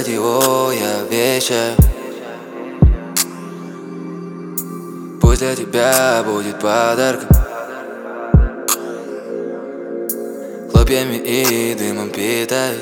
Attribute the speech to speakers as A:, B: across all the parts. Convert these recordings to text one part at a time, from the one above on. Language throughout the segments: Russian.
A: его я вещаю. Пусть для тебя будет подарком, хлопьями и дымом питаюсь.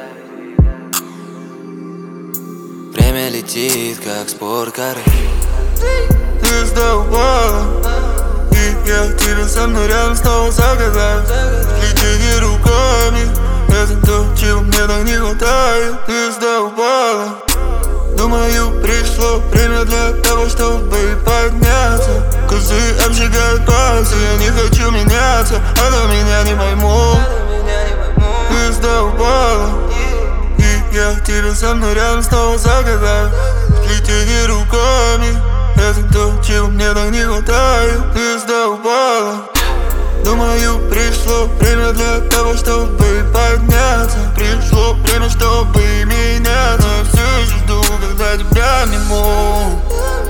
A: Время летит, как спорткары.
B: Ты задолбала, и я тебя со мной рядом снова загадаю. Летите руками, это то, чего мне так не хватает. Ты задолбала, думаю, пришло время для того, чтобы подняться. Козы обжигают пальцы, я не хочу меняться, а то меня не поймут. Ты задолбала, и я тебя со мной рядом снова загадаю. Летите руками, это то, чего мне так не хватает. Ты задолбала, думаю, пришло время для того, чтобы подняться. Пришло время, чтобы меняться. Но я все еще жду, когда тебя обниму.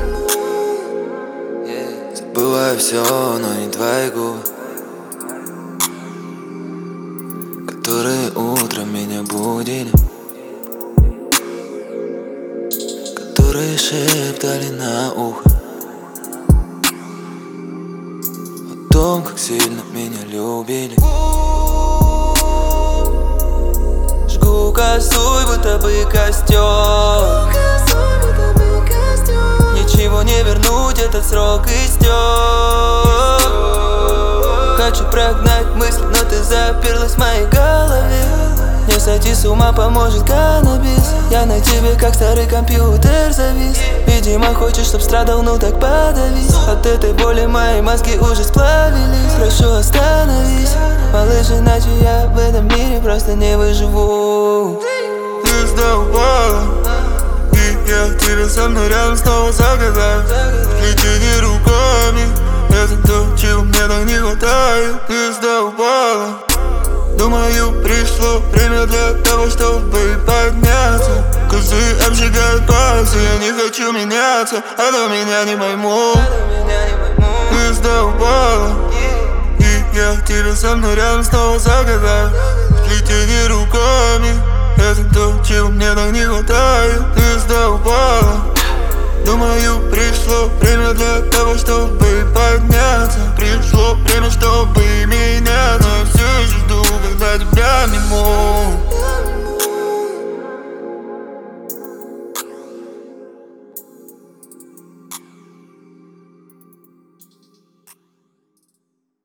A: Забываю все, но не твои губы, которые утром меня будили, которые шептали на ухо о том, как сильно меня любили. Жгу косой, будто бы костер. Ничего не вернуть, этот срок истек. Хочу прогнать мысли, но ты заперлась в моей голове. Не сойти с ума поможет каннабис. Я на тебе как старый компьютер завис. Видимо хочешь, чтоб страдал, ну так подавись. От этой боли мои мозги уже сплавились. Прошу, остановись, малыш, иначе я в этом мире просто не выживу.
B: Ты задолбала, и я тебя со мной рядом снова загадаю. Летите руками, это то, чего мне так не хватает. Ты задолбала, думаю, пришло время для того, чтобы подняться. Козы обжигают пальцы, я не хочу меняться, а то меня не поймут. Ты задолбала, и я тебя со мной рядом снова загадаю. Летите руками, это то, чего мне так не хватает. Ты задолбала, думаю, пришло время для того, чтобы